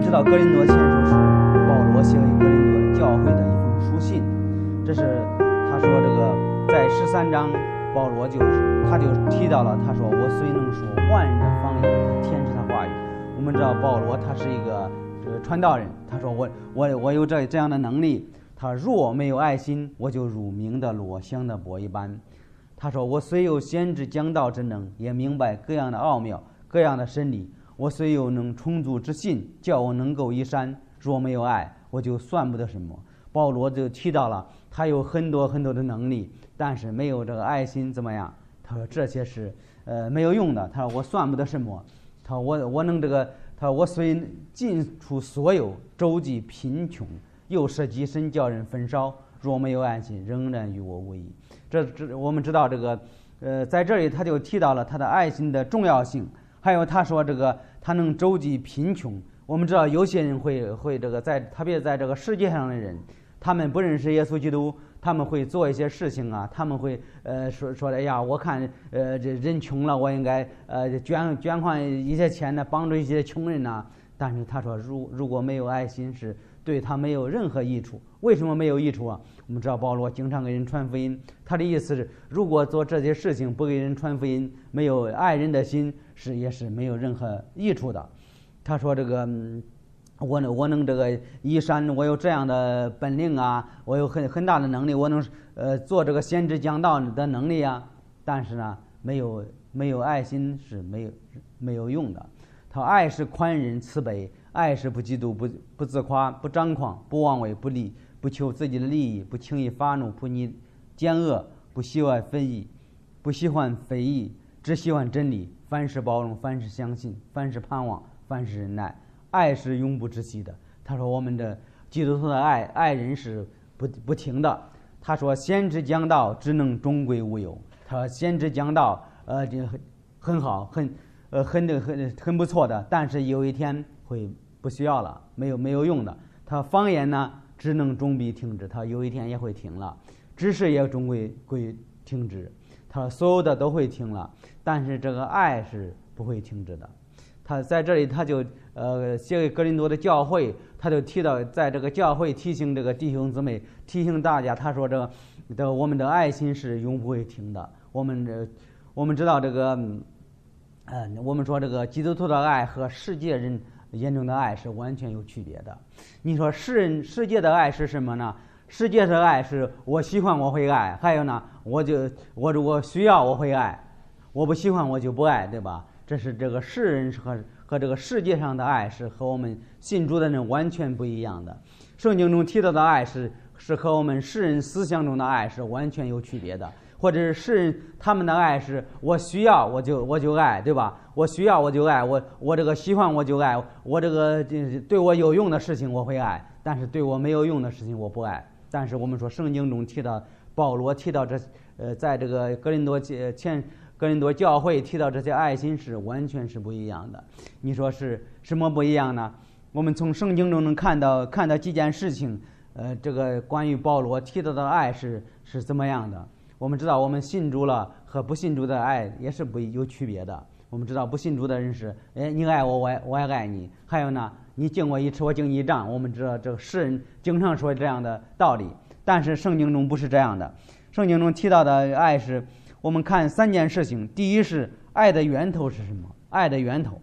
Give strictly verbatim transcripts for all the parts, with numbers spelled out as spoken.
知道哥林多前书是保罗写给哥林多教会的一封书信，这是他说这个在十三章，保罗就是他就提到了，他说我虽能说万人的方言和天使的话语。我们知道保罗他是一个这个传道人，他说我我我有这这样的能力，他若没有爱心，我就如明的裸香的钵一般。他说我虽有先知讲道之能，也明白各样的奥妙，各样的真理。我虽有能充足之信，叫我能够移山，若没有爱，我就算不得什么。保罗就提到了他有很多很多的能力，但是没有这个爱心怎么样？他说这些是呃没有用的。他说我算不得什么。他说我我能这个，他说我虽尽出所有，周济贫穷，又舍己身叫人焚烧，若没有爱心，仍然与我无益。这这我们知道这个呃在这里他就提到了他的爱心的重要性。还有他说这个他能周济贫穷。我们知道有些人会会这个在特别在这个世界上的人，他们不认识耶稣基督，他们会做一些事情啊，他们会呃说说哎呀，我看呃这人穷了，我应该呃捐捐款一些钱呢，帮助一些穷人呐。但是他说如如果没有爱心，是对他没有任何益处。为什么没有益处啊？我们知道保罗经常给人传福音，他的意思是，如果做这些事情不给人传福音，没有爱人的心，是也是没有任何益处的。他说这个嗯我能我能这个移山，我有这样的本领啊，我有很很大的能力，我能呃做这个先知讲道的能力啊。但是呢，没有没有爱心是没有没有用的。他说爱是宽仁慈悲，爱是不嫉妒，不不自夸，不张狂，不妄为不利，不求自己的利益，不轻易发怒，不逆奸恶，不喜欢非议，不喜欢非议，只喜欢真理。凡事包容，凡事相信，凡事盼望，凡事忍耐。爱是永不止息的。他说我们的基督徒的爱爱人是不不停的。他说先知讲道只能终归无有。他说先知讲道呃这很很好，很呃很很很很不错的，但是有一天会不需要了，没有没有用的。他说方言呢只能终必停止，他有一天也会停了，知识也终归归停止。他说所有的都会停了，但是这个爱是不会停止的。他在这里他就呃写给哥林多的教会，他就提到在这个教会提醒这个弟兄姊妹，提醒大家，他说这个的我们的爱心是永不会停的。我们这我们知道这个呃我们说这个基督徒的爱和世界人眼中的爱是完全有区别的。你说世人世界的爱是什么呢？世界的爱是我喜欢我会爱，还有呢我就我如果需要我会爱，我不喜欢我就不爱，对吧？这是这个世人和和这个世界上的爱是和我们信主的人完全不一样的。圣经中提到的爱是是和我们世人思想中的爱是完全有区别的。或者是世人他们的爱是我需要我就我就爱，对吧？我需要我就爱，我我这个喜欢我就爱，我这个对我有用的事情我会爱，但是对我没有用的事情我不爱。但是我们说圣经中提到保罗提到这呃在这个哥林多前哥林多教会提到这些爱心是完全是不一样的。你说是什么不一样呢？我们从圣经中能看到看到几件事情，呃，这个关于保罗提到的爱是是怎么样的？我们知道，我们信主了和不信主的爱也是不有区别的。我们知道，不信主的人是，哎，你爱我，我爱我也爱你。还有呢，你敬我一尺，我敬你一丈。我们知道，这个世人经常说这样的道理，但是圣经中不是这样的。圣经中提到的爱是。我们看三件事情，第一是爱的源头是什么？爱的源头，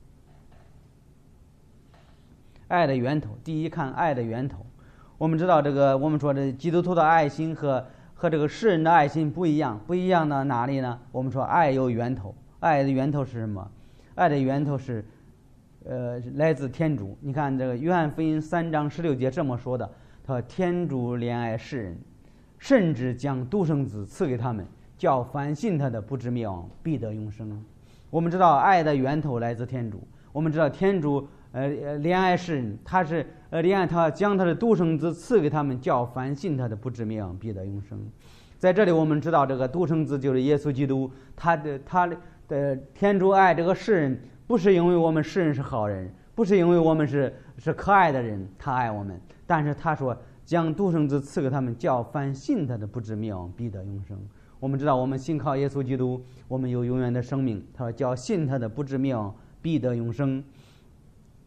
爱的源头。第一看爱的源头。我们知道这个，我们说这基督徒的爱心和和这个世人的爱心不一样，不一样的哪里呢？我们说爱有源头，爱的源头是什么？爱的源头是，呃，来自天主。你看这个约翰福音三章十六节这么说的，他说天主怜爱世人，甚至将独生子赐给他们。叫凡信他的不至灭亡，必得永生。我们知道爱的源头来自天主。我们知道天主呃怜爱世人，他是呃怜爱他，将他的独生子赐给他们，叫凡信他的不至灭亡，必得永生。在这里我们知道这个独生子就是耶稣基督，他的他的天主爱这个世人，不是因为我们世人是好人，不是因为我们是是可爱的人，他爱我们，但是他说将独生子赐给他们，叫凡信他的不至灭亡，必得永生。我们知道，我们信靠耶稣基督，我们有永远的生命。他说：“叫信他的不至灭亡，必得永生。”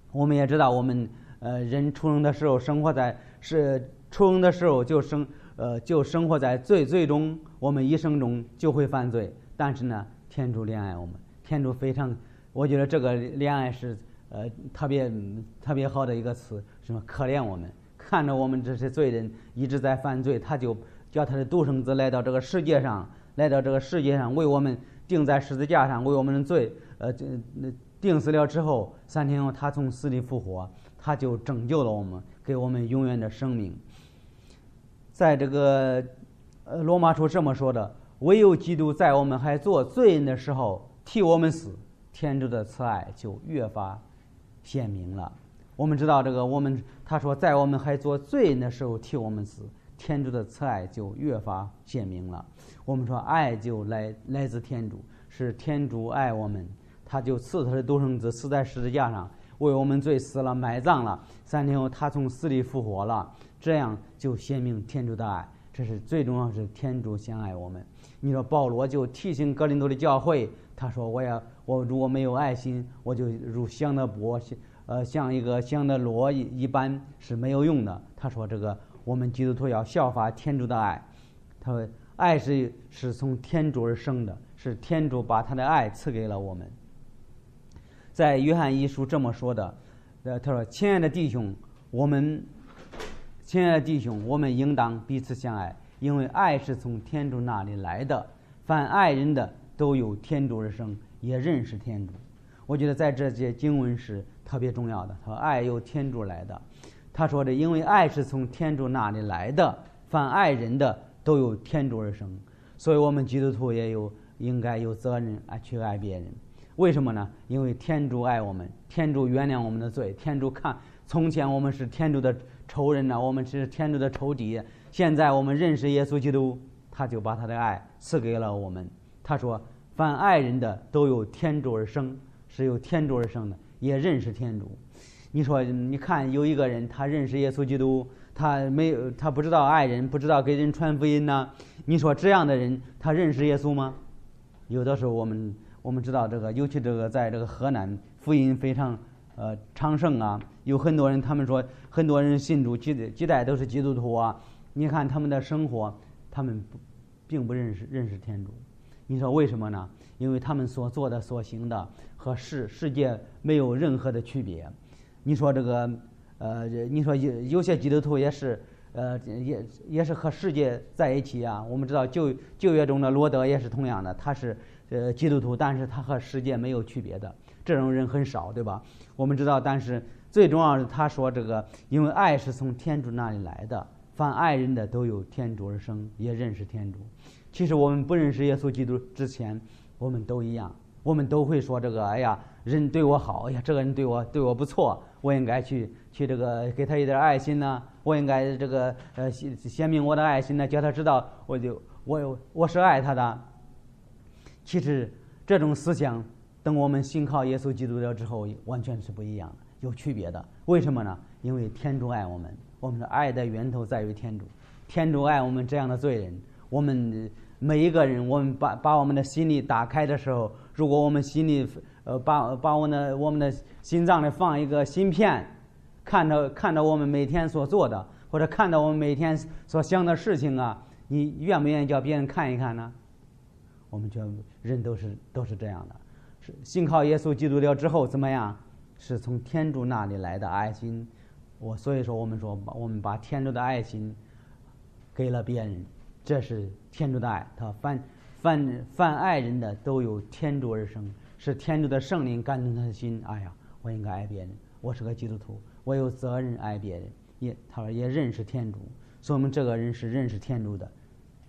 我们也知道，我们呃人出生的时候生活在是出生的时候就生呃就生活在罪罪中，我们一生中就会犯罪。但是呢，天主怜爱我们，天主非常，我觉得这个怜爱是呃特别特别好的一个词，什么可怜我们，看着我们这些罪人一直在犯罪，他就叫他的独生子来到这个世界上，来到这个世界上为我们钉在十字架上，为我们的罪呃钉死了之后，三天后他从死里复活，他就拯救了我们，给我们永远的生命。在这个呃罗马书这么说的，唯有基督在我们还做罪人的时候替我们死，天主的慈爱就越发显明了。我们知道这个，我们他说在我们还做罪人的时候替我们死，天主的慈爱就越发显明了。我们说爱就来来自天主，是天主爱我们，他就赐他的独生子死在十字架上，为我们罪死了，埋葬了，三天后他从死里复活了，这样就显明天主的爱。这是最重要，是天主相爱我们。你说保罗就提醒哥林多的教会，他说我要我如果没有爱心，我就如香的钵，呃像一个香的螺一般是没有用的。他说这个我们基督徒要效法天主的爱，他说爱是是从天主而生的，是天主把他的爱赐给了我们。在约翰一书这么说的，呃他说亲爱的弟兄，我们亲爱的弟兄，我们应当彼此相爱，因为爱是从天主那里来的。凡爱人的都有天主而生，也认识天主。我觉得在这些经文是特别重要的。他说爱由天主来的。他说的，因为爱是从天主那里来的，凡爱人的都有天主而生。所以我们基督徒也有应该有责任爱去爱别人。为什么呢？因为天主爱我们，天主原谅我们的罪，天主看从前我们是天主的仇人呢，我们是天主的仇敌。现在我们认识耶稣基督，他就把他的爱赐给了我们。他说凡爱人的都有天主而生，是由天主而生的，也认识天主。你说你看有一个人他认识耶稣基督，他没有他不知道爱人，不知道给人传福音呢，你说这样的人他认识耶稣吗？有的时候我们我们知道这个，尤其这个在这个河南福音非常呃昌盛啊，有很多人他们说很多人信主几几代都是基督徒啊，你看他们的生活，他们不并不认识认识天主。你说为什么呢？因为他们所做的所行的和世世界没有任何的区别。你说这个呃你说有有些基督徒也是呃也也是和世界在一起啊。我们知道旧旧约中的罗德也是同样的，他是呃基督徒，但是他和世界没有区别的，这种人很少，对吧？我们知道，但是最重要的他说这个，因为爱是从天主那里来的，凡爱人的都有天主而生，也认识天主。其实我们不认识耶稣基督之前，我们都一样，我们都会说这个，哎呀，人对我好，哎呀，这个人对我对我不错，我应该去去这个给他一点爱心呢，我应该这个呃显显明我的爱心呢，叫他知道我就我我是爱他的。其实这种思想，等我们信靠耶稣基督了之后，完全是不一样的，有区别的。为什么呢？因为天主爱我们，我们的爱的源头在于天主，天主爱我们这样的罪人。我们每一个人，我们把把我们的心里打开的时候，如果我们心里呃把把我们的我们的心脏里放一个芯片，看到看到我们每天所做的，或者看到我们每天所想的事情啊，你愿不愿意叫别人看一看呢？我们觉得人都是都是这样的，是信靠耶稣基督了之后怎么样？是从天主那里来的爱心。我所以说我们说我们把天主的爱心给了别人。这是天主的爱，他凡凡凡爱人的都有天主而生，是天主的圣灵感动他的心。哎呀，我应该爱别人，我是个基督徒，我有责任爱别人。也他说也认识天主，说明这个人是认识天主的。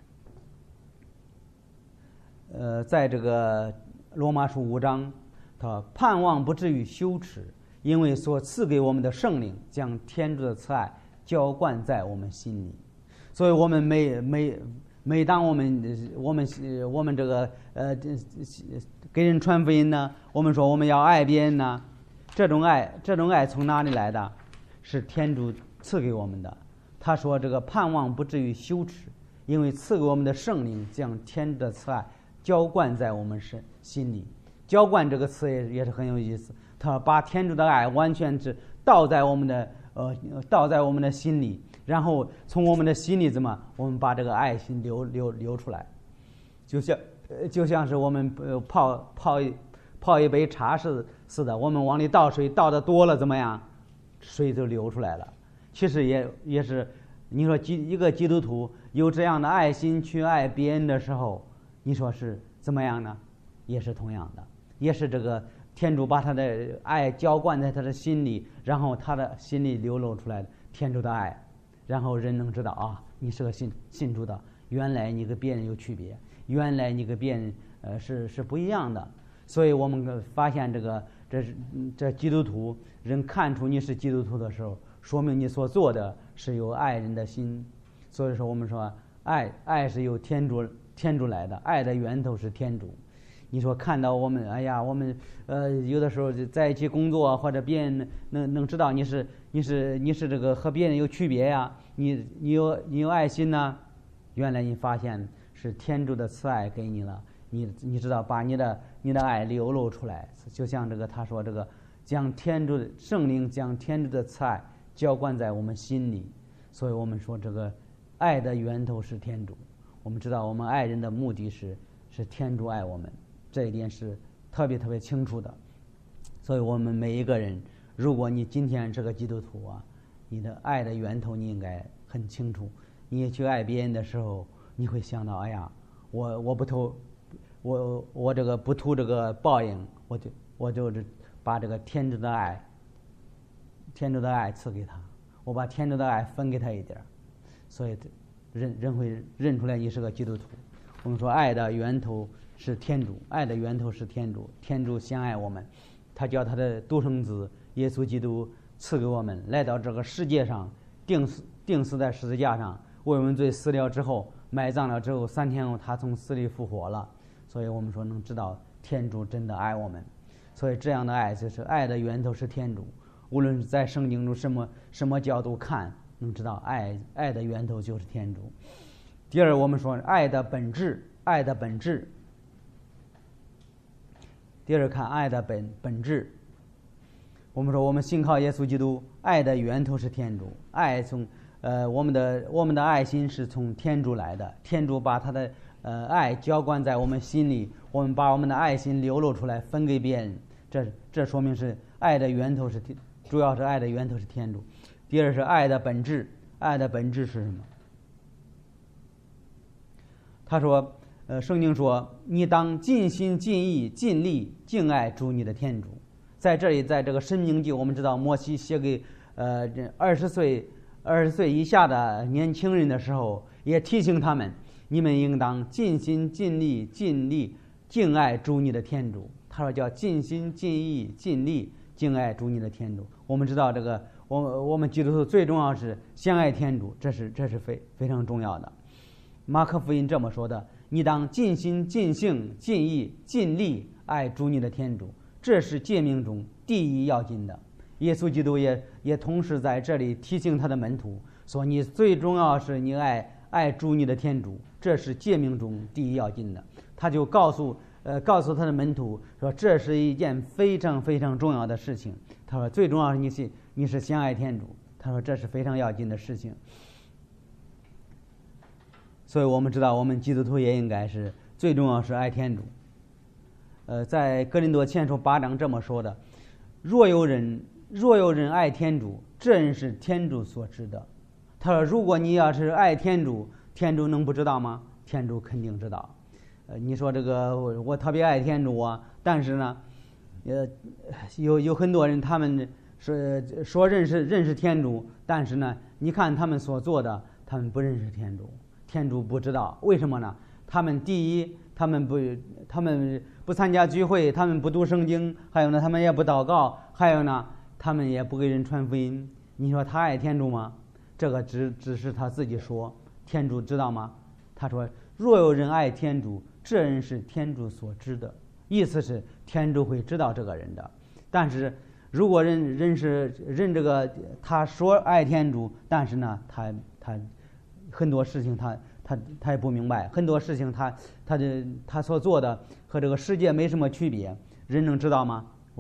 呃，在这个罗马书五章，他盼望不至于羞耻，因为所赐给我们的圣灵将天主的慈爱浇灌在我们心里。所以我们每每每当我们我们我们这个呃给人传福音呢，我们说我们要爱别人呢，这种爱这种爱从哪里来的？是天主赐给我们的。他说这个盼望不至于羞耻，因为赐给我们的圣灵将天主的慈爱浇灌在我们身心里。浇灌这个词也也是很有意思。 他把天主的爱完全是倒在我们的呃倒在我们的心里，然后从我们的心里怎么我们把这个爱心流流流出来，就像呃就像是我们呃泡泡一泡一杯茶似似的，我们往里倒水倒的多了怎么样，水就流出来了。其实也也是，你说基一个基督徒有这样的爱心去爱别人的时候，你说是怎么样呢？也是同样的，也是这个天主把他的爱浇灌在他的心里，然后他的心里流露出来的天主的爱，然后人能知道啊，你是个信信主的，原来你跟别人有区别，原来你跟别人呃是是不一样的。所以我们发现这个这是这基督徒人看出你是基督徒的时候，说明你所做的是有爱人的心。所以说我们说爱爱是由天主天主来的，爱的源头是天主。你说看到我们哎呀我们呃有的时候在一起工作，或者别人能能知道你是你是你是这个和别人有区别呀，你你有你有爱心呢，原来你发现是天主的慈爱给你了，你你知道把你的你的爱流露出来，就像这个他说这个将天主的圣灵将天主的慈爱浇灌在我们心里。所以我们说这个爱的源头是天主，我们知道我们爱人的目的是是天主爱我们，这一点是特别特别清楚的。所以我们每一个人，如果你今天是个基督徒啊，你的爱的源头你应该很清楚。你去爱别人的时候，你会想到哎呀我我不图我我这个不图这个报应，我就我就是把这个天主的爱天主的爱赐给他，我把天主的爱分给他一点，所以人人会认出来你是个基督徒。我们说爱的源头是天主，爱的源头是天主，天主先爱我们，他叫他的独生子耶稣基督赐给我们，来到这个世界上，钉死钉死在十字架上，为我们罪死了之后，埋葬了之后，三天后他从死里复活了。所以我们说能知道天主真的爱我们，所以这样的爱就是爱的源头是天主。无论是在圣经中什么什么角度看，能知道爱爱的源头就是天主。第二，我们说爱的本质，爱的本质。第二看爱的本本质，我们说我们信靠耶稣基督，爱的源头是天主，爱从呃我们的我们的爱心是从天主来的，天主把他的呃爱浇灌在我们心里，我们把我们的爱心流露出来分给别人，这这说明是爱的源头是天，主要是爱的源头是天主。第二是爱的本质，爱的本质是什么？他说呃圣经说你当尽心尽意尽力敬爱主你的天主。在这里在这个申命记，我们知道摩西写给呃二十岁二十岁以下的年轻人的时候，也提醒他们，你们应当尽心尽力尽力敬爱主你的天主。他说叫尽心尽意尽力敬爱主你的天主。我们知道这个我我们基督徒最重要是相爱天主，这是这是非非常重要的。马可福音这么说的，你当尽心尽性尽意尽力爱主你的天主，这是诫命中第一要紧的。耶稣基督也也同时在这里提醒他的门徒说，你最重要是你爱爱主你的天主，这是诫命中第一要紧的。他就告诉呃告诉他的门徒说，这是一件非常非常重要的事情。他说最重要是你是你是相爱天主，他说这是非常要紧的事情。所以我们知道我们基督徒也应该是最重要是爱天主。呃，在哥林多前书八章这么说的，若有人若有人爱天主，这人是天主所知的。他说如果你要是爱天主，天主能不知道吗？天主肯定知道。呃，你说这个 我, 我特别爱天主啊，但是呢呃有有很多人他们说说认识认识天主，但是呢你看他们所做的，他们不认识天主，天主不知道。为什么呢？他们第一他们不他们不参加聚会，他们不读圣经，还有呢他们也不祷告，还有呢他们也不给人传福音。你说他爱天主吗？这个只只是他自己说，天主知道吗？他说若有人爱天主，这人是天主所知的，意思是天主会知道这个人的。但是如果人人是人这个他说爱天主，但是呢他他很多事情他他他也不明白，很多事情他他的他所做的和这个世界没什么区别，人能知道吗？我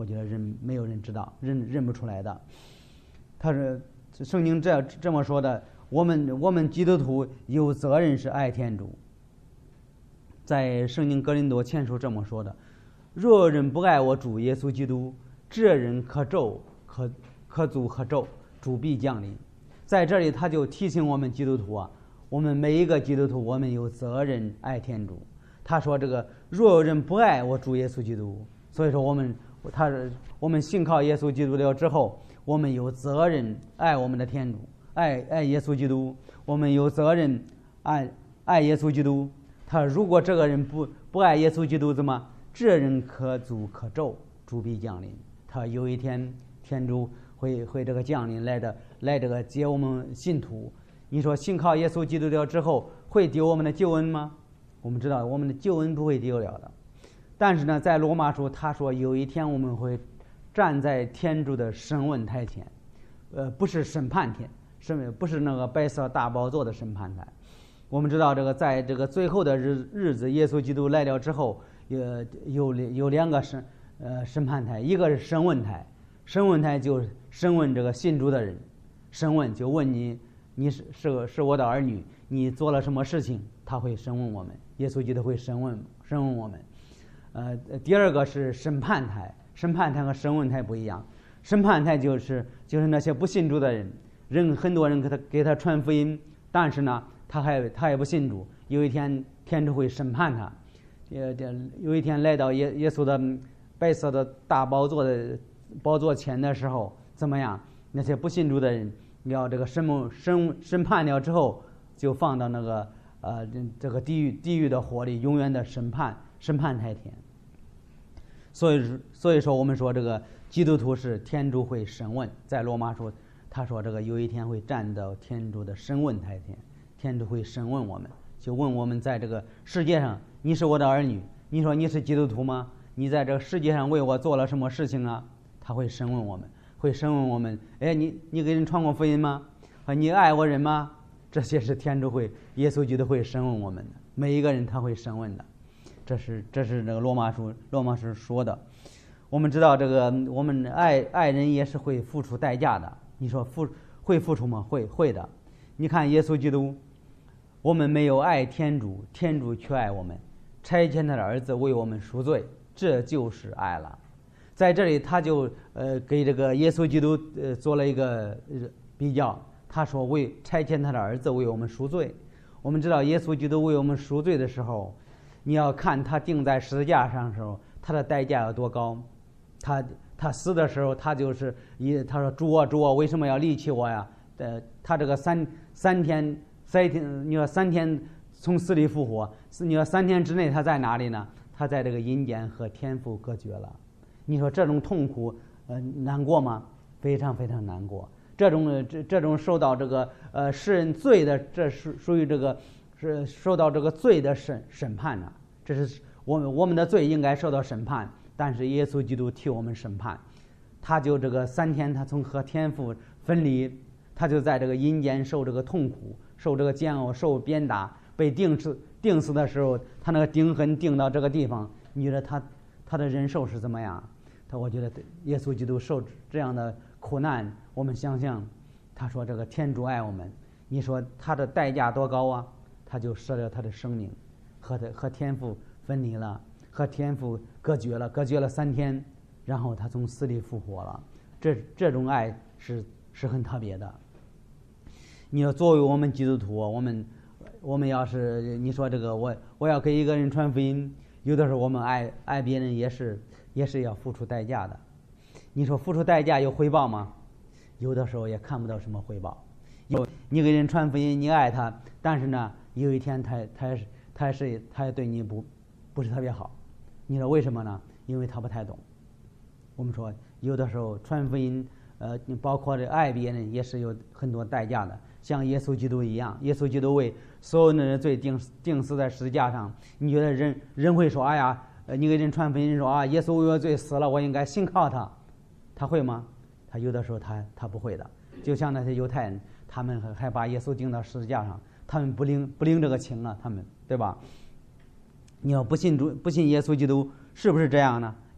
我觉得人没有人知道，认认不出来的。他是圣经这这么说的，我们我们基督徒有责任是爱天主。在圣经哥林多前书这么说的：若有人不爱我主耶稣基督，这人可咒可可诅可咒，主必降临。在这里他就提醒我们基督徒啊，我们每一个基督徒，我们有责任爱天主。他说这个若有人不爱我主耶稣基督，所以说我们他是我们信靠耶稣基督了之后，我们有责任爱我们的天主，爱爱耶稣基督，我们有责任爱爱耶稣基督。他如果这个人不不爱耶稣基督，怎么这人可诅可咒，主必降临。他有一天天主会会这个降临来的来这个接我们信徒。你说信靠耶稣基督了之后会丢我们的救恩吗？我们知道我们的救恩不会丢了的。但是呢，在罗马书他说有一天我们会站在天主的审问台前，呃，不是审判天，审不是那个白色大宝座的审判台。我们知道这个在这个最后的日日子，耶稣基督来了之后，有有有两个审呃审判台，一个是审问台，审问台就审问这个信主的人，审问就问你你是是是我的儿女，你做了什么事情，他会审问我们，耶稣基督会审问审问我们。呃，第二个是审判台，审判台和审问台不一样。审判台就是就是那些不信主的人，人很多人给他给他传福音，但是呢，他还他也不信主。有一天天主会审判他，呃，有一天来到耶耶稣的白色的大宝座的宝座前的时候，怎么样？那些不信主的人，要这个审审审判了之后，就放到那个呃这个地狱地狱的火里，永远的审判。审判台前，所以所以说我们说这个基督徒是天主会审问，在罗马书他说这个有一天会站到天主的审问台前，天主会审问我们，就问我们在这个世界上，你是我的儿女，你说你是基督徒吗？你在这个世界上为我做了什么事情啊？他会审问我们，会审问我们，哎，你你给人传过福音吗？啊，你爱我人吗？这些是天主会耶稣基督会审问我们的，每一个人他会审问的。这是这是这个罗马书罗马书说的。我们知道这个我们爱爱人也是会付出代价的。你说付会付出吗？会会的。你看耶稣基督，我们没有爱天主，天主却爱我们，差遣他的儿子为我们赎罪，这就是爱了。在这里他就呃给这个耶稣基督呃做了一个比较，他说为差遣他的儿子为我们赎罪。我们知道耶稣基督为我们赎罪的时候，你要看他钉在十字架上的时候，他的代价有多高。他他死的时候，他就是一他说主啊主啊，为什么要离弃我呀？呃，他这个三三天三天，你说三天从死里复活，你说三天之内他在哪里呢？他在这个阴间和天父隔绝了。你说这种痛苦呃难过吗？非常非常难过。这种这这种受到这个呃世人罪的，这是属于这个。是受到这个罪的审审判呢、啊，这是我们我们的罪应该受到审判，但是耶稣基督替我们审判，他就这个三天，他从和天父分离，他就在这个阴间受这个痛苦，受这个煎熬，受鞭打，被钉死钉死的时候，他那个钉痕钉到这个地方，你觉得他他的忍受是怎么样？他我觉得耶稣基督受这样的苦难，我们想想，他说这个天主爱我们，你说他的代价多高啊？他就舍了他的生命，和他和天父分离了，和天父隔绝了，隔绝了三天，然后他从死里复活了。这这种爱是是很特别的。你要作为我们基督徒，我们我们要是你说这个我我要给一个人传福音，有的时候我们爱爱别人也是也是要付出代价的。你说付出代价有回报吗？有的时候也看不到什么回报。有你给人传福音，你爱他，但是呢，有一天他他是他是他对你不不是特别好。你说为什么呢？因为他不太懂。我们说有的时候传福音，呃，包括这爱别人也是有很多代价的。像耶稣基督一样，耶稣基督为所有人的罪钉钉死在十字架上。你觉得人人会说，哎呀，呃，你给人传福音说啊，耶稣为我罪死了，我应该信靠他，他会吗？他有的时候他他不会的。就像那些犹太人，他们还把耶稣钉到十字架上，他们不领不领这个情啊，他们对吧？你要不信主不信耶稣基督，是不是这样呢？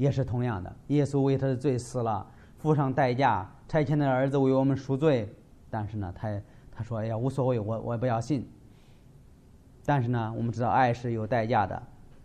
也是同样的，耶稣为他的罪死了，付上代价，差遣他的儿子为我们赎罪。但是呢，他他说：“哎呀，无所谓，我我不要信。”但是呢，我们知道爱是有代价的。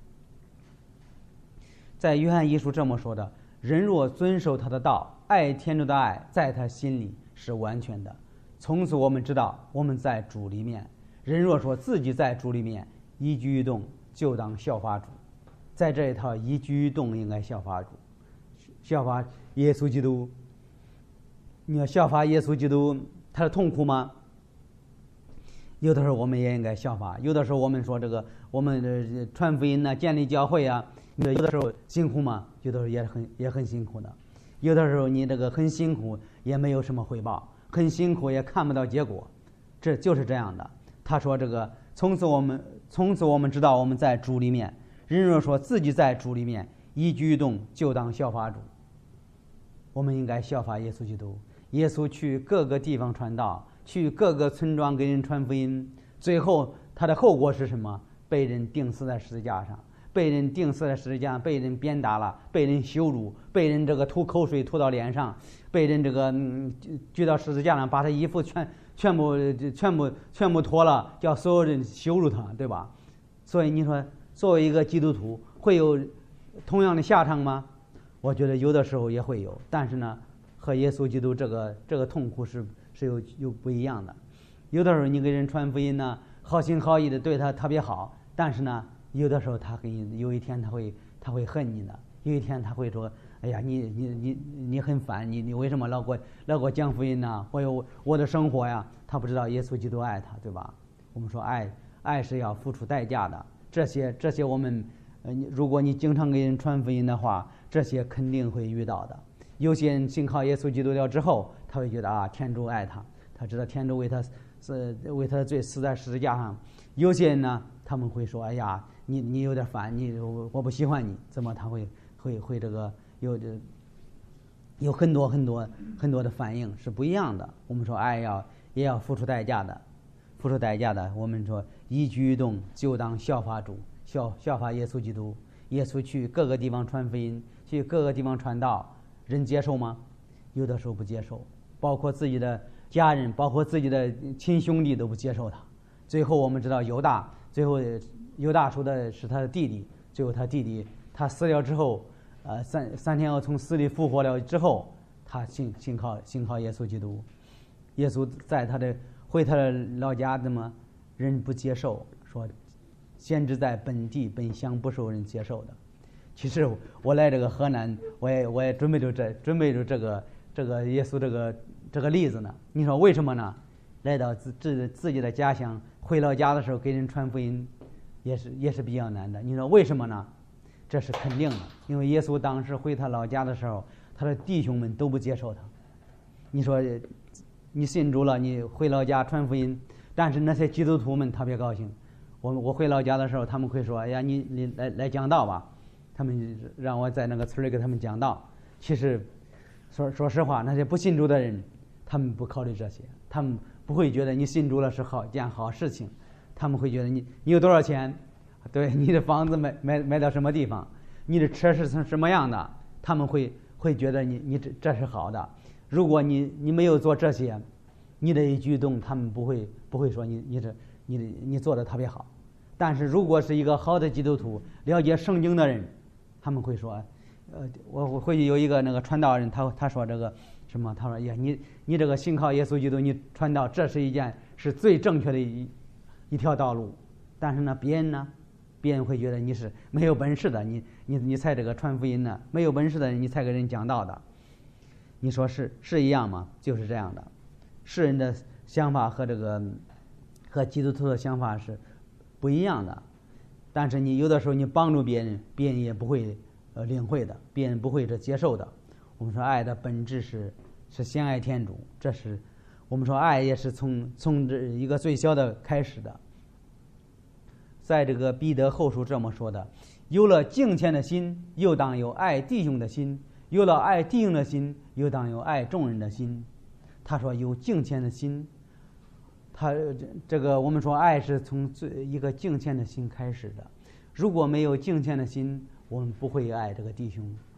在约翰一书这么说的：“人若遵守他的道，爱天主的爱在他心里是完全的。从此我们知道我们在主里面。人若说自己在主里面，一举一动就当效法主。”在这一套一举一动应该效法主，效法耶稣基督。你要效法耶稣基督，他的痛苦吗？有的时候我们也应该效法。有的时候我们说这个，我们的传福音呢、建立教会啊，有的时候辛苦吗？有的时候也很也很辛苦的。有的时候你这个很辛苦，也没有什么回报，很辛苦也看不到结果，这就是这样的。他说这个，从此我们从此我们知道我们在主里面。人若说自己在主里面，一举一动就当效法主。我们应该效法耶稣基督。耶稣去各个地方传道，去各个村庄给人传福音，最后他的后果是什么？被人钉死在十字架上，被人钉死在十字架上，被人鞭打了，被人羞辱，被人这个吐口水吐到脸上，被人这个、嗯、举到十字架上，把他衣服全全部全部全部脱了，叫所有人羞辱他，对吧？所以你说，作为一个基督徒，会有同样的下场吗？我觉得有的时候也会有，但是呢，和耶稣基督这个这个痛苦是是有有不一样的。有的时候你给人传福音呢，好心好意的对他特别好，但是呢，有的时候他给你，有一天他会他会恨你的，有一天他会说：“哎呀，你你你你很烦，你你为什么老给我老给我讲福音呢？我有我的生活呀。”他不知道耶稣基督爱他，对吧？我们说爱爱是要付出代价的。这些这些我们，呃，如果你经常给人传福音的话，这些肯定会遇到的。有些人信靠耶稣基督了之后，他会觉得啊，天主爱他，他知道天主为他死为他的罪死在十字架上。有些人呢，他们会说：“哎呀，你你有点烦，你我我不喜欢你。”怎么他会会会这个有这有很多很多很多的反应是不一样的。我们说爱要也要付出代价的。付出代价的，我们说一举一动就当效法主，效效法耶稣基督。耶稣去各个地方传福音，去各个地方传道，人接受吗？有的时候不接受，包括自己的家人，包括自己的亲兄弟都不接受他。最后我们知道犹大，最后犹大说的是他的弟弟，最后他弟弟他死了之后，呃，三三天后从死里复活了之后，他信信靠信靠耶稣基督。耶稣在他的回他的老家，怎么人不接受？说先知在本地本乡不受人接受的。其实我来这个河南，我也我也准备着这准备着这个这个耶稣这个这个例子呢。你说为什么呢？来到自自自己的家乡，回老家的时候给人传福音，也是也是比较难的。你说为什么呢？这是肯定的，因为耶稣当时回他老家的时候，他的弟兄们都不接受他。你说你信主了，你回老家传福音，但是那些基督徒们特别高兴。我我回老家的时候，他们会说：“哎呀，你你来来讲道吧。”他们让我在那个村里给他们讲道。其实说说实话，那些不信主的人，他们不考虑这些，他们不会觉得你信主了是好件好事情，他们会觉得你你有多少钱，对，你的房子买买买到什么地方，你的车是什么样的，他们会会觉得你你这这是好的。如果你你没有做这些，你的一举一动他们不会不会说你你这你你做的特别好。但是如果是一个好的基督徒，了解圣经的人，他们会说，呃，我我回去有一个那个传道人，他他说这个什么，他说呀，你你这个信靠耶稣基督，你传道，这是一件是最正确的一一条道路。但是呢，别人呢，别人会觉得你是没有本事的，你你你才这个传福音呢，没有本事的人你才给人讲道的。你说是是一样吗？就是这样的。世人的想法和这个和基督徒的想法是不一样的。但是你有的时候你帮助别人，别人也不会呃领会的，别人不会这接受的。我们说爱的本质是是先爱天主，这是我们说爱也是从从这一个最小的开始的。在这个彼得后书这么说的：有了敬虔的心，又当有爱弟兄的心；有了爱弟兄的心，又当有爱众人的心。他说有敬虔的心，他这个我们说爱是从最一个敬虔的心开始的。如果没有敬虔的心，我们不会爱这个弟兄，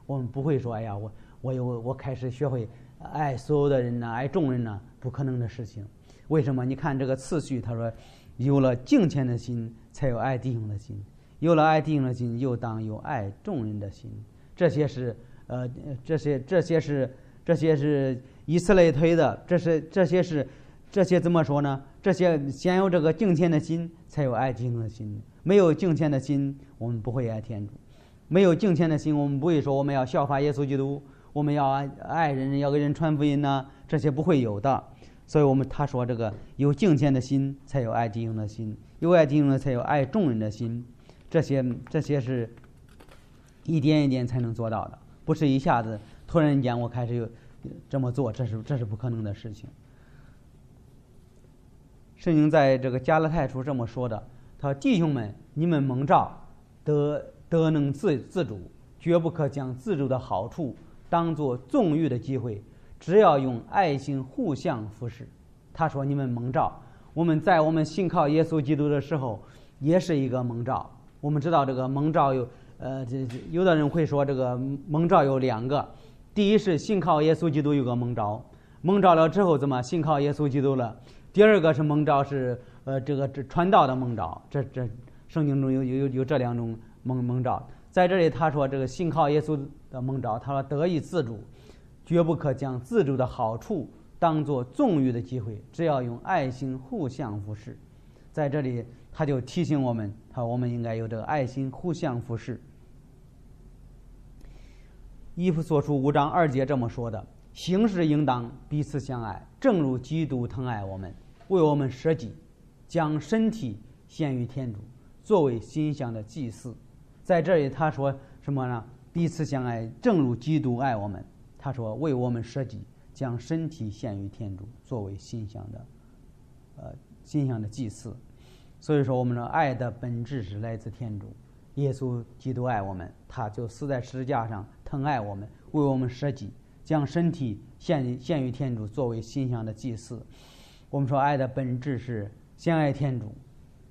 我们不会说哎呀我我有我开始学会爱所有的人呢，爱众人呢，不可能的事情。为什么？你看这个次序，他说有了敬虔的心，才有爱弟兄的心；有了爱弟兄的心，又当有爱众人的心。这些是呃，这些这些是这些是以此类推的。这是这些是这些怎么说呢？这些先有这个敬虔的心，才有爱弟兄的心。没有敬虔的心，我们不会爱天主；没有敬虔的心，我们不会说我们要效法耶稣基督，我们要爱人，要给人传福音呢，这些不会有的。所以我们他说这个有敬虔的心，才有爱弟兄的心；有爱弟兄的，才有爱众人的心。这些这些是一点一点才能做到的，不是一下子突然间我开始有这么做，这是这是不可能的事情。圣经在这个加拉太书这么说的，他说弟兄们，你们蒙召得得能自自主，绝不可将自主的好处当作纵欲的机会，只要用爱心互相服侍。他说你们蒙召，我们在我们信靠耶稣基督的时候也是一个蒙召。我们知道这个蒙召有呃这有的人会说这个蒙召有两个，第一是信靠耶稣基督有个蒙召，蒙召了之后怎么信靠耶稣基督了。第二个是蒙召是呃这个这传道的蒙召，这这圣经中有有有有这两种蒙蒙召。在这里他说这个信靠耶稣的蒙召，他说得以自主，绝不可将自主的好处当作纵欲的机会，只要用爱心互相服侍。在这里他就提醒我们，他我们应该有这个爱心互相服侍。以弗所书五章二节这么说的：行事应当彼此相爱，正如基督疼爱我们，为我们舍己，将身体献于天主，作为馨香的祭祀。在这里他说什么呢？彼此相爱，正如基督爱我们。他说为我们舍己，将身体献于天主，作为馨香的呃馨香的祭祀。所以说我们的爱的本质是来自天主。耶稣基督爱我们，他就死在十字架上疼爱我们，为我们舍己，将身体献献于天主，作为馨香的祭祀。我们说爱的本质是先爱天主。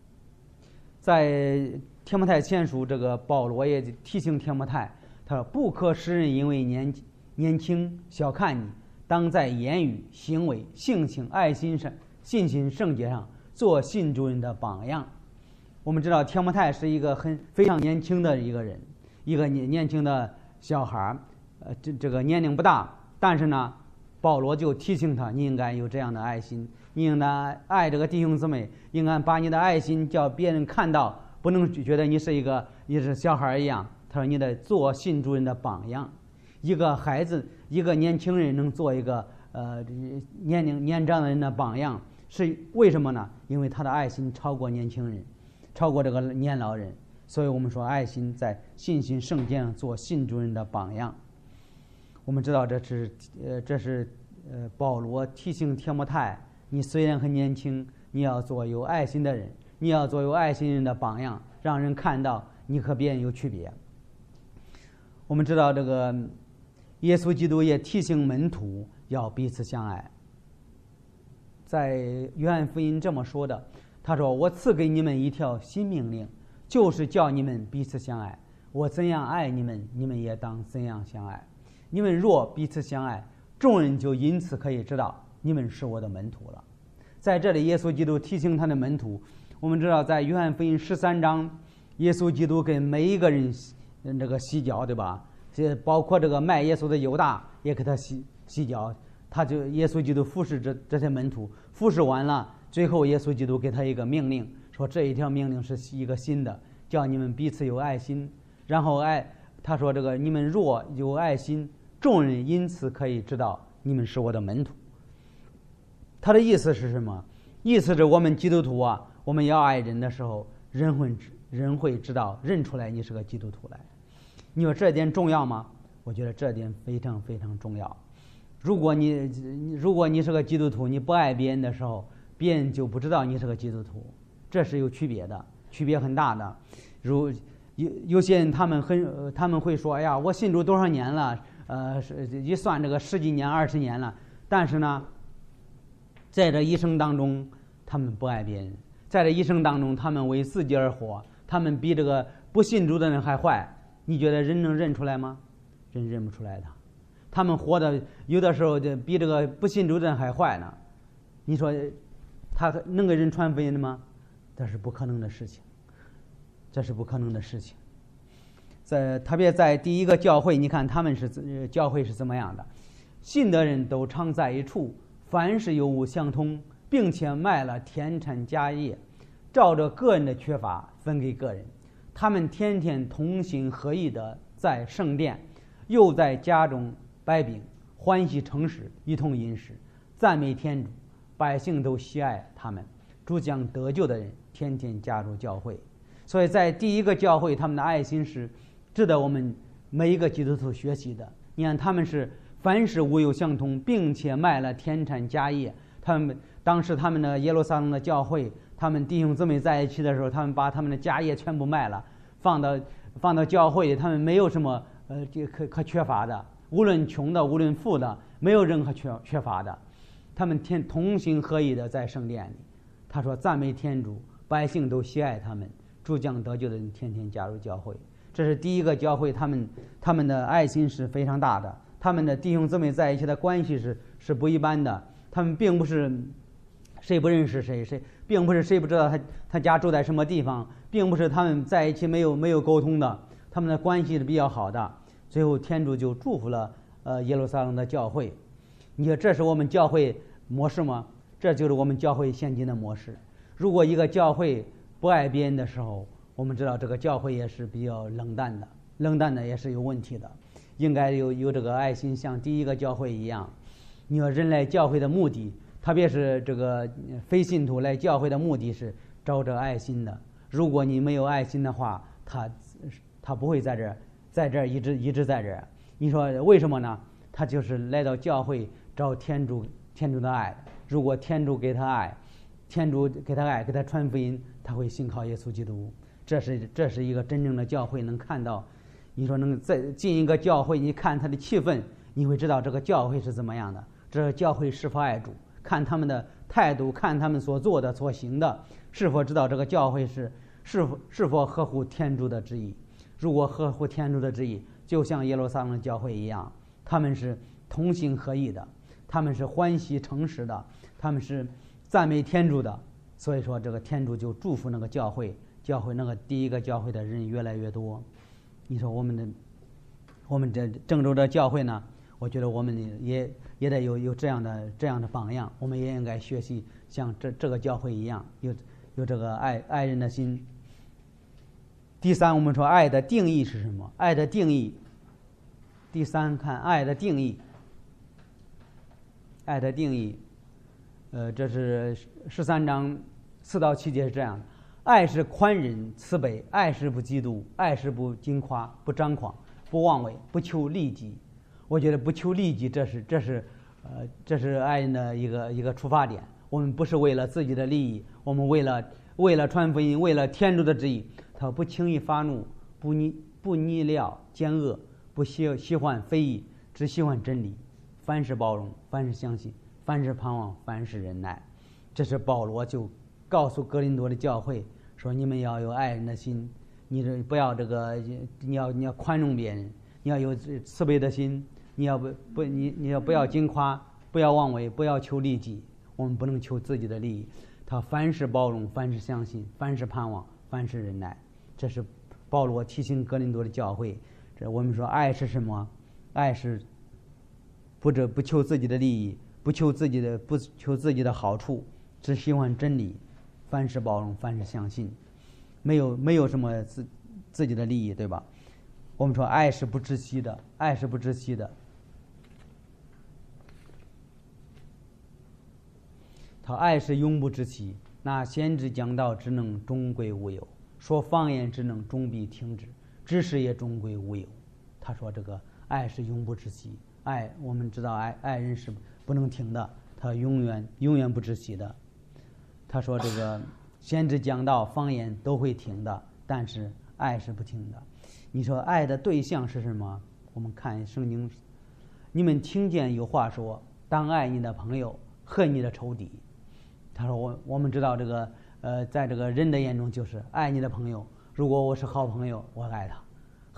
在提摩太前书，这个保罗也提醒提摩太，他说不可使人因为年年轻小看你，当在言语、行为、性情、爱心上、信心、圣洁上做信主人的榜样。我们知道提摩太是一个很非常年轻的一个人，一个年年轻的小孩，呃，这这个年龄不大，但是呢，保罗就提醒他，你应该有这样的爱心，你应该爱这个弟兄姊妹，应该把你的爱心叫别人看到，不能觉得你是一个你是小孩一样。他说你得做信主人的榜样。一个孩子，一个年轻人能做一个呃年龄年长的人的榜样，是为什么呢？因为他的爱心超过年轻人，超过这个年老人。所以我们说爱心在信心圣洁上做信主人的榜样。我们知道这是呃这是呃保罗提醒提摩太，你虽然很年轻，你要做有爱心的人，你要做有爱心人的榜样，让人看到你和别人有区别。我们知道这个耶稣基督也提醒门徒要彼此相爱。在约翰福音这么说的，他说我赐给你们一条新命令，就是叫你们彼此相爱。我怎样爱你们，你们也当怎样相爱。你们若彼此相爱，众人就因此可以知道你们是我的门徒了。在这里耶稣基督提醒他的门徒，我们知道在约翰福音十三章，耶稣基督跟每一个人这个洗脚，对吧？这包括这个卖耶稣的犹大也给他洗洗脚。他就耶稣基督服侍这这些门徒，服侍完了，最后耶稣基督给他一个命令，说这一条命令是一个新的，叫你们彼此有爱心。然后爱他说这个你们若有爱心，众人因此可以知道你们是我的门徒。他的意思是什么？意思是我们基督徒啊，我们要爱人的时候，人会人会知道认出来你是个基督徒来。你说这点重要吗？我觉得这点非常非常重要。如果你如果你是个基督徒，你不爱别人的时候，别人就不知道你是个基督徒，这是有区别的，区别很大的。如有有些人他们很他们会说，哎呀，我信主多少年了，呃，一算这个十几年、二十年了，但是呢，在这一生当中，他们不爱别人，在这一生当中，他们为自己而活，他们比这个不信主的人还坏。你觉得人能认出来吗？ 人认不出来他。他们活的有的时候就比这个不信主的人还坏呢。你说他能给人传福音的吗？这是不可能的事情，这是不可能的事情。在特别在第一个教会，你看他们是教会是怎么样的？信的人都常在一处，凡事有无相通，并且卖了田产家业，照着个人的缺乏分给个人。他们天天同心合意的在圣殿，又在家中摆饼，欢喜诚实，一同饮食，赞美天主。百姓都喜爱他们。主将得救的人天天加入教会。所以在第一个教会，他们的爱心是值得我们每一个基督徒学习的。你看他们是凡事无有相同，并且卖了田产家业。他们当时他们的耶路撒冷的教会，他们弟兄姊妹在一起的时候，他们把他们的家业全部卖了，放到放到教会里。他们没有什么呃这可可缺乏的，无论穷的无论富的，没有任何缺缺乏的。他们天同心合意的在圣殿里。他说赞美天主，百姓都喜爱他们。主将得救的人天天加入教会。这是第一个教会，他们他们的爱心是非常大的，他们的弟兄姊妹在一起的关系是是不一般的。他们并不是谁不认识谁，谁并不是谁不知道他他家住在什么地方，并不是他们在一起没有没有沟通的，他们的关系是比较好的。最后天主就祝福了呃耶路撒冷的教会。你说这是我们教会模式吗？这就是我们教会现今的模式。如果一个教会不爱别人的时候，我们知道这个教会也是比较冷淡的，冷淡的也是有问题的。应该有有这个爱心，像第一个教会一样。你说人来教会的目的，特别是这个非信徒来教会的目的是找着爱心的。如果你没有爱心的话，他他不会在这儿在这儿一直一直在这儿。你说为什么呢？他就是来到教会找天主天主的爱。如果天主给他爱，天主给他爱，给他传福音，他会信靠耶稣基督。这是这是一个真正的教会能看到。你说能再进一个教会，你看他的气氛，你会知道这个教会是怎么样的。这个教会是否爱主，看他们的态度，看他们所做的所行的，是否知道这个教会是是否是否合乎天主的旨意。如果合乎天主的旨意，就像耶路撒冷教会一样，他们是同心合意的，他们是欢喜诚实的，他们是赞美天主的。所以说这个天主就祝福那个教会，教会那个第一个教会的人越来越多。你说我们的我们这郑州的教会呢，我觉得我们也也得有有这样的这样的榜样，我们也应该学习像这这个教会一样，有有这个爱爱人的心。第三，我们说爱的定义是什么？爱的定义，第三看爱的定义。爱的定义，呃，这是十三章四到七节是这样的：爱是宽仁慈悲，爱是不嫉妒，爱是不矜夸，不张狂，不妄为，不求利己。我觉得不求利己，这是这是呃这是爱人的一个一个出发点。我们不是为了自己的利益，我们为了为了传福音，为了天主的旨意。他不轻易发怒，不逆不逆料奸恶，不喜喜欢非议，只喜欢真理。凡事包容，凡事相信，凡事盼望，凡事忍耐。这是保罗就告诉哥林多的教会说：你们要有爱人的心，你这不要这个，你要你要宽容别人，你要有慈悲的心，你要不不你你要不要矜夸，不要妄为，不要求利己。我们不能求自己的利益。他凡事包容，凡事相信，凡事盼望，凡事忍耐。这是保罗提醒哥林多的教会。这我们说爱是什么？爱是不这不求自己的利益，不求自己的不求自己的好处，只喜欢真理，凡事包容，凡事相信，没有没有什么自自己的利益，对吧？我们说爱是不窒息的，爱是不窒息的。他爱是永不窒息。那先知讲道只能终归无有，说方言只能终必停止，知识也终归无有。他说这个爱是永不窒息，爱我们知道爱爱人是不能停的，他永远永远不窒息的。他说这个先知讲道方言都会停的，但是爱是不停的。你说爱的对象是什么？我们看圣经，你们听见有话说，当爱你的朋友，恨你的仇敌。他说我我们知道这个呃，在这个人的眼中就是爱你的朋友。如果我是好朋友，我爱他；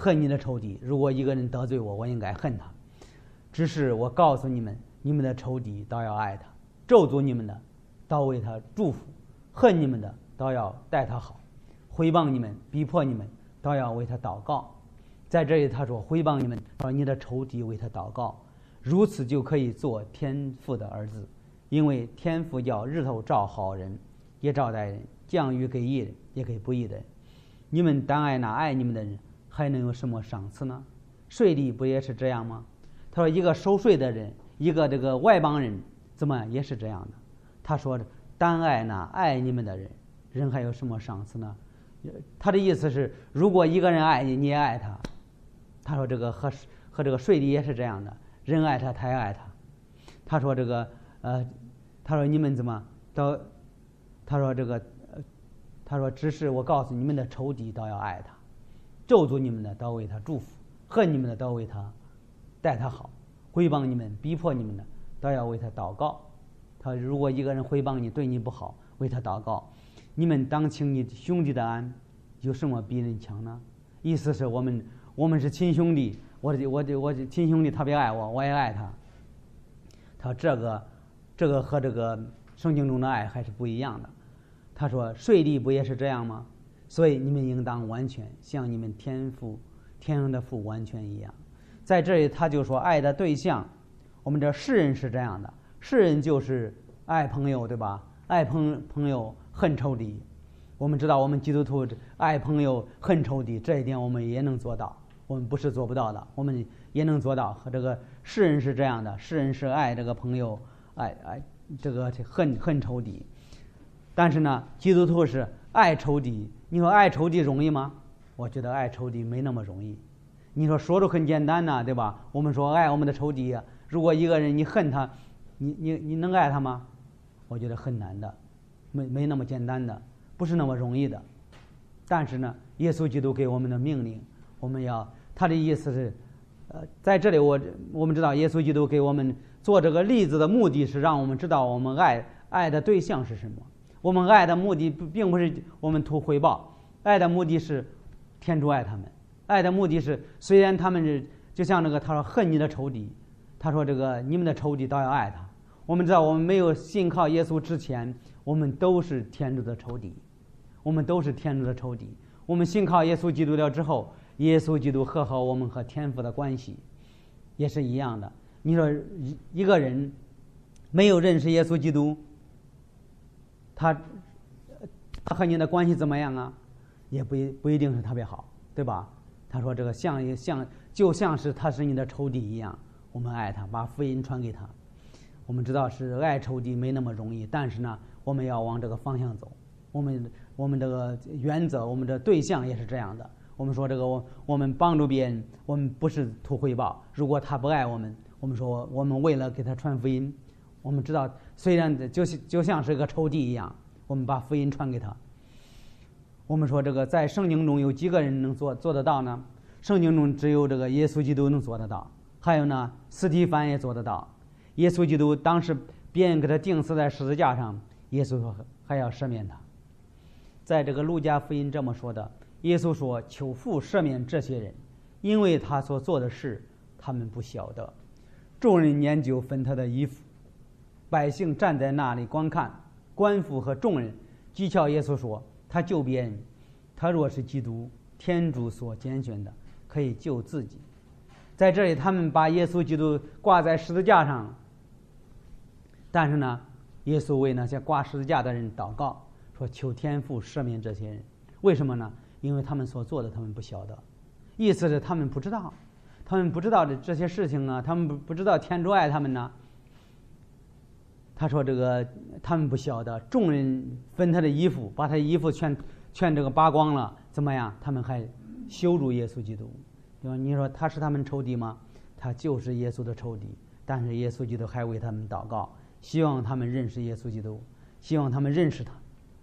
恨你的仇敌。如果一个人得罪我，我应该恨他。只是我告诉你们，你们的仇敌倒要爱他，咒诅你们的倒为他祝福，恨你们的倒要待他好，毁谤你们逼迫你们倒要为他祷告。在这里他说毁谤你们，说你的仇敌为他祷告，如此就可以做天父的儿子。因为天父叫日头照好人也照歹人，降雨给义人也给不义的人。你们单爱那爱你们的人，还能有什么赏赐呢？税吏不也是这样吗？他说一个收税的人，一个这个外邦人，怎么也是这样的。他说单爱那爱你们的人，人还有什么赏赐呢？他的意思是，如果一个人爱你，你也爱他。他说这个和和这个税吏也是这样的，人爱他，他也爱他。他说这个呃，他说你们怎么都，他说这个，呃、他说只是我告诉你们的仇敌倒要爱他，咒诅你们的倒为他祝福，恨你们的倒为他待他好，毁谤你们逼迫你们的倒要为他祷告。他如果一个人毁谤你，对你不好，为他祷告。你们当请你兄弟的安，有什么比人强呢？意思是我们我们是亲兄弟，我的我的我的亲兄弟特别爱我，我也爱他。他说这个这个和这个圣经中的爱还是不一样的。他说税吏不也是这样吗？所以你们应当完全，像你们天父天上的父完全一样。在这里他就说爱的对象，我们这世人是这样的，世人就是爱朋友，对吧？爱朋朋友恨仇敌。我们知道我们基督徒爱朋友恨仇敌，这一点我们也能做到，我们不是做不到的，我们也能做到。和这个世人是这样的，世人是爱这个朋友，爱爱这个恨恨仇敌。但是呢，基督徒是爱仇敌。你说爱仇敌容易吗？我觉得爱仇敌没那么容易。你说说的很简单呐、啊，对吧？我们说爱我们的仇敌，如果一个人你恨他，你你你能爱他吗？我觉得很难的，没没那么简单的，不是那么容易的。但是呢，耶稣基督给我们的命令，我们要他的意思是，呃，在这里我我们知道耶稣基督给我们做这个例子的目的是让我们知道我们爱爱的对象是什么。我们爱的目的并不是我们图回报，爱的目的是天主爱他们，爱的目的是虽然他们是就像那个他说恨你的仇敌，他说这个你们的仇敌倒要爱他。我们知道我们没有信靠耶稣之前，我们都是天主的仇敌，我们都是天主的仇敌。我们信靠耶稣基督了之后，耶稣基督和好我们和天父的关系也是一样的。你说一个人没有认识耶稣基督，他他和你的关系怎么样啊？也不不一定是特别好，对吧？他说这个像像就像是他是你的仇敌一样，我们爱他，把福音传给他。我们知道是爱仇敌没那么容易，但是呢，我们要往这个方向走。我们我们这个原则，我们的对象也是这样的。我们说这个我我们帮助别人，我们不是图回报。如果他不爱我们，我们说我们为了给他传福音，我们知道虽然就就像是个仇敌一样，我们把福音传给他。我们说这个在圣经中有几个人能做做得到呢？圣经中只有这个耶稣基督能做得到，还有呢，司提反也做得到。耶稣基督当时别人给他钉死在十字架上，耶稣说还要赦免他。在这个路加福音这么说的，耶稣说求父赦免这些人，因为他所做的事他们不晓得。众人研究分他的衣服，百姓站在那里观看，官府和众人讥诮耶稣说他救别人，他若是基督，天主所拣选的，可以救自己。在这里他们把耶稣基督挂在十字架上，但是呢，耶稣为那些挂十字架的人祷告，说求天父赦免这些人。为什么呢？因为他们所做的他们不晓得，意思是他们不知道，他们不知道这些事情啊，他们不不知道天主爱他们呢。他说这个他们不晓得，众人分他的衣服，把他的衣服全全这个扒光了，怎么样？他们还羞辱耶稣基督。你说他是他们仇敌吗？他就是耶稣的仇敌，但是耶稣基督还为他们祷告，希望他们认识耶稣基督，希望他们认识他。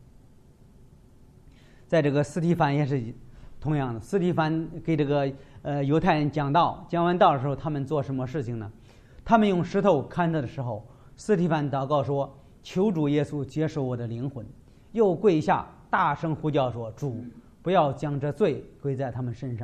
在这个司提反也是同样的，司提反给这个呃犹太人讲道，讲完道的时候，他们做什么事情呢？他们用石头砍他的时候，司提反祷告说：“求主耶稣接受我的灵魂。”又跪下大声呼叫说：“主，不要将这罪归在他们身上。”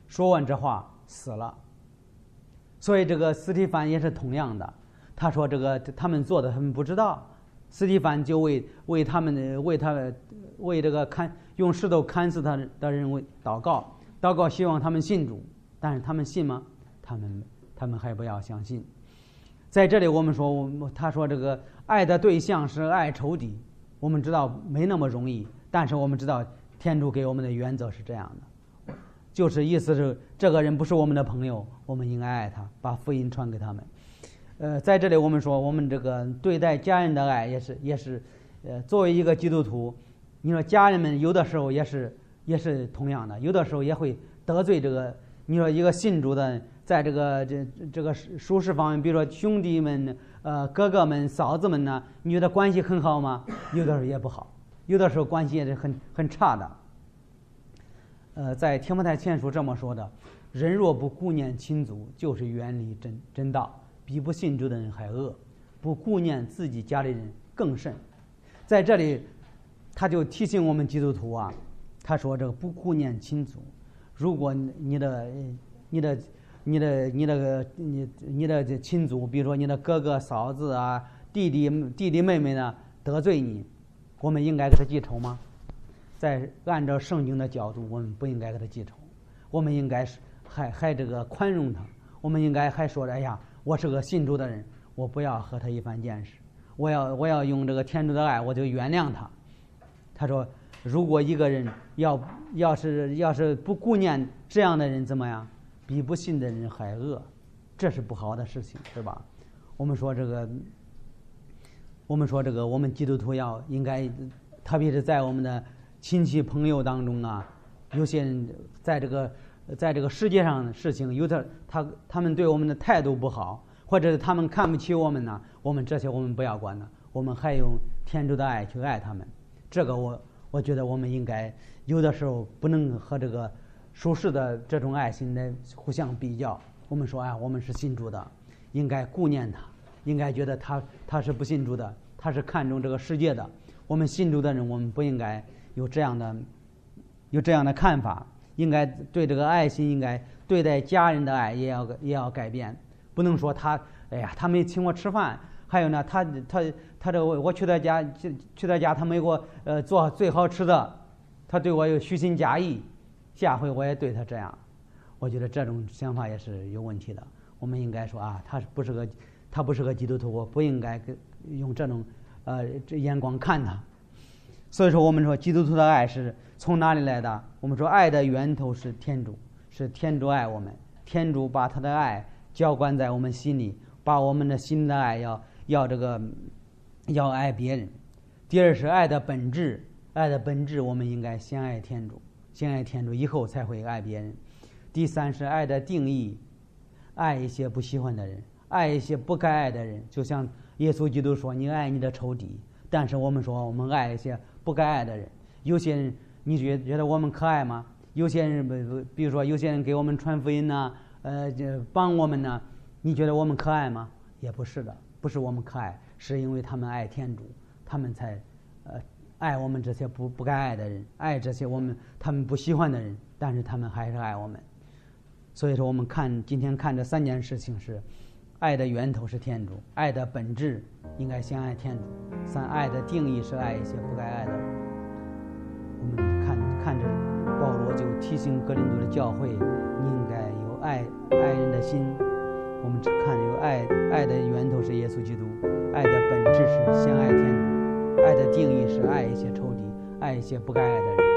说完这话死了。所以这个司提反也是同样的，他说这个他们做的他们不知道，司提反就为为他们为他为这个看用石头砍死他的人为祷告，祷告希望他们信主，但是他们信吗？他们他们还不要相信。在这里我们说，他说这个爱的对象是爱仇敌，我们知道没那么容易，但是我们知道天主给我们的原则是这样的，就是意思是这个人不是我们的朋友，我们应该爱他，把福音传给他们。呃，在这里我们说，我们这个对待家人的爱也是也是，呃，作为一个基督徒，你说家人们有的时候也是也是同样的，有的时候也会得罪这个。你说一个信主的，在这个这这个属世方面，比如说兄弟们、呃哥哥们、嫂子们呢，你觉得关系很好吗？有的时候也不好，有的时候关系也是很很差的。呃，在提摩太前书这么说的：人若不顾念亲族，就是远离真真道，比不信主的人还恶；不顾念自己家里人更甚。在这里，他就提醒我们基督徒啊，他说这个不顾念亲族。如果你的、你的、你的、你的、你、你的亲族，比如说你的哥哥、嫂子啊、弟弟、弟弟妹妹呢，得罪你，我们应该给他记仇吗？在按照圣经的角度，我们不应该给他记仇，我们应该是还还这个宽容他，我们应该还说哎呀，我是个信主的人，我不要和他一番见识，我要我要用这个天主的爱，我就原谅他。他说。如果一个人要要是要是不顾念这样的人怎么样？比不信的人还恶，这是不好的事情，是吧？我们说这个，我们说这个，我们基督徒要应该，特别是在我们的亲戚朋友当中啊，有些人在这个在这个世界上的事情，有的他他们对我们的态度不好，或者他们看不起我们呢，我们这些我们不要管了，我们还用天主的爱去爱他们，这个我。我觉得我们应该有的时候不能和这个属世的这种爱心来互相比较。我们说啊，我们是信主的，应该顾念他，应该觉得他他是不信主的，他是看重这个世界的。我们信主的人，我们不应该有这样的有这样的看法，应该对这个爱心，应该对待家人的爱也要也要改变，不能说他哎呀，他没请我吃饭。还有呢，他他他这我去他家去去他家，他没给我呃做最好吃的，他对我有虚心假意，下回我也对他这样，我觉得这种想法也是有问题的。我们应该说啊，他不是个他不是个基督徒，我不应该用这种呃这眼光看他。所以说，我们说基督徒的爱是从哪里来的？我们说爱的源头是天主，是天主爱我们，天主把他的爱浇灌在我们心里，把我们的心的爱要。要这个要爱别人。第二是爱的本质，爱的本质我们应该先爱天主，先爱天主以后才会爱别人。第三是爱的定义，爱一些不喜欢的人，爱一些不该爱的人，就像耶稣基督说你爱你的仇敌，但是我们说我们爱一些不该爱的人。有些人你觉觉得我们可爱吗？有些人比如说有些人给我们传福音呐、啊，呃帮我们呢，你觉得我们可爱吗？也不是的，不是我们可爱，是因为他们爱天主，他们才呃爱我们这些不不该爱的人，爱这些我们他们不喜欢的人，但是他们还是爱我们。所以说我们看今天看这三件事情是，爱的源头是天主，爱的本质应该先爱天主，三爱的定义是爱一些不该爱的人。我们看看着保罗就提醒哥林多的教会，你应该有爱爱人的心。我们看有爱，爱的源头是耶稣基督，爱的本质是先爱天主，爱的定义是爱一些仇敌，爱一些不该爱的人。